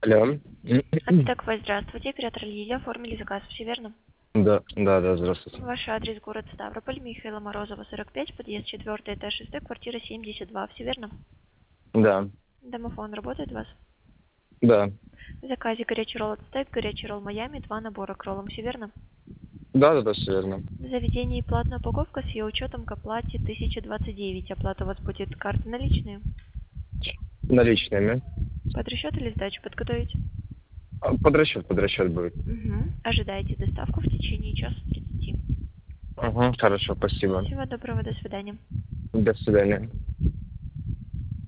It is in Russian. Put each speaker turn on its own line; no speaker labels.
Алло.
Так, здравствуйте, оператор Лилия, оформили заказ, все верно?
Да, здравствуйте.
Ваш адрес город Ставрополь, Михаила Морозова, 45, подъезд 4, этаж 6, квартира 72, все верно?
Да,
Домофон работает у вас?
да.
В заказе горячий ролл от стейк, горячий ролл Майами, 2 набора к роллам, все верно?
Да, все верно.
В заведении платная упаковка с ее учетом к оплате 1029, оплата у вас будет карты наличные.
Наличными.
Под расчет или сдачу подготовить?
Под расчет будет.
Ожидайте доставку в течение часа 30.
Угу, хорошо, спасибо.
Всего доброго, до свидания.
До свидания.